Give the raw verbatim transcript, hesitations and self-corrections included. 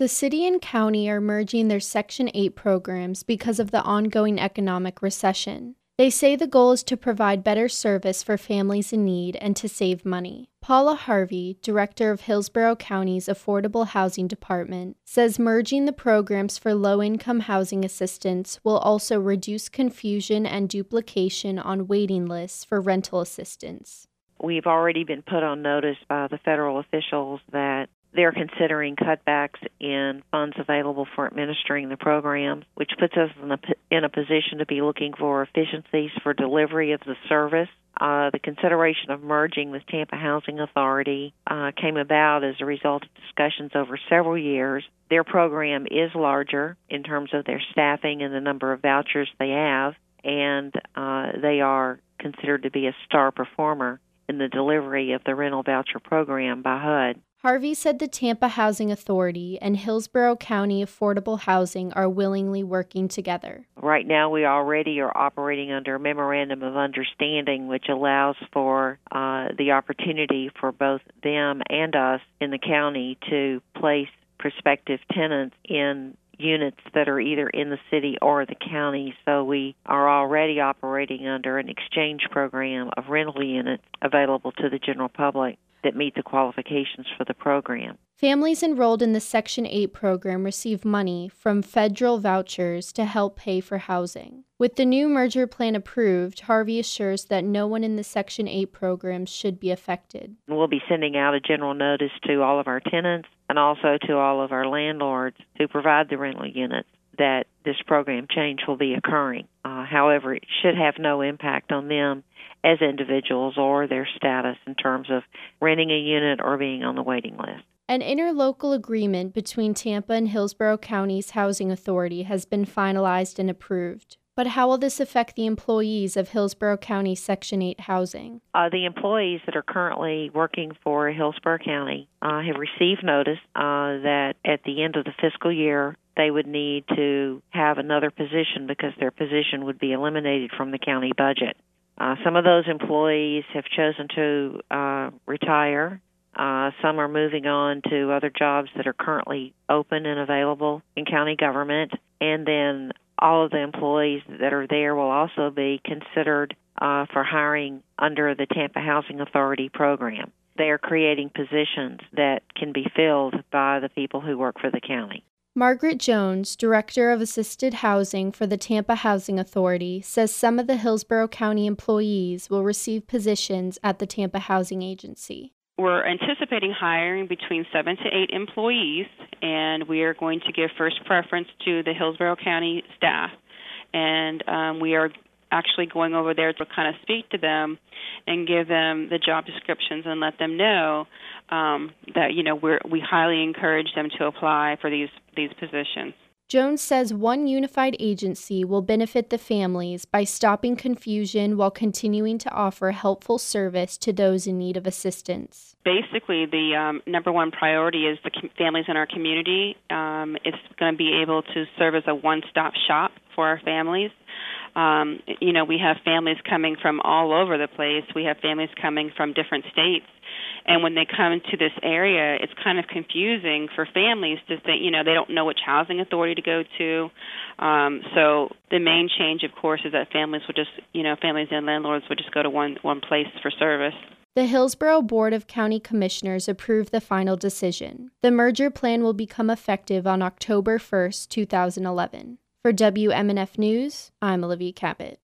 The city and county are merging their Section eight programs because of the ongoing economic recession. They say the goal is to provide better service for families in need and to save money. Paula Harvey, director of Hillsborough County's Affordable Housing Department, says merging the programs for low-income housing assistance will also reduce confusion and duplication on waiting lists for rental assistance. We've already been put on notice by the federal officials that they're considering cutbacks in funds available for administering the program, which puts us in a, in a position to be looking for efficiencies for delivery of the service. Uh, the consideration of merging with Tampa Housing Authority uh, came about as a result of discussions over several years. Their program is larger in terms of their staffing and the number of vouchers they have, and uh, they are considered to be a star performer in the delivery of the rental voucher program by H U D. Harvey said the Tampa Housing Authority and Hillsborough County Affordable Housing are willingly working together. Right now, we already are operating under a memorandum of understanding, which allows for uh, the opportunity for both them and us in the county to place prospective tenants in units that are either in the city or the county. So we are already operating under an exchange program of rental units available to the general public that meet the qualifications for the program. Families enrolled in the Section eight program receive money from federal vouchers to help pay for housing. With the new merger plan approved, Harvey assures that no one in the Section eight program should be affected. We'll be sending out a general notice to all of our tenants and also to all of our landlords who provide the rental units that this program change will be occurring. Uh, however, it should have no impact on them as individuals or their status in terms of renting a unit or being on the waiting list. An interlocal agreement between Tampa and Hillsborough County's Housing Authority has been finalized and approved. But how will this affect the employees of Hillsborough County Section eight housing? Uh, the employees that are currently working for Hillsborough County uh, have received notice uh, that at the end of the fiscal year, they would need to have another position because their position would be eliminated from the county budget. Uh, some of those employees have chosen to uh, retire. Uh, some are moving on to other jobs that are currently open and available in county government. And then all of the employees that are there will also be considered uh, for hiring under the Tampa Housing Authority program. They are creating positions that can be filled by the people who work for the county. Margaret Jones, Director of Assisted Housing for the Tampa Housing Authority, says some of the Hillsborough County employees will receive positions at the Tampa Housing Agency. We're anticipating hiring between seven to eight employees, and we are going to give first preference to the Hillsborough County staff. And um, we are actually going over there to kind of speak to them and give them the job descriptions and let them know um, that, you know, we're, we highly encourage them to apply for these, these positions. Jones says one unified agency will benefit the families by stopping confusion while continuing to offer helpful service to those in need of assistance. Basically, the um, number one priority is the com- families in our community. Um, it's going to be able to serve as a one-stop shop for our families. Um, you know, we have families coming from all over the place. We have families coming from different states. And when they come to this area, it's kind of confusing for families to think, you know, they don't know which housing authority to go to. Um, so the main change, of course, is that families will just, you know, families and landlords would just go to one, one place for service. The Hillsborough Board of County Commissioners approved the final decision. The merger plan will become effective on October first, two thousand eleven. For W M N F News, I'm Olivia Cabot.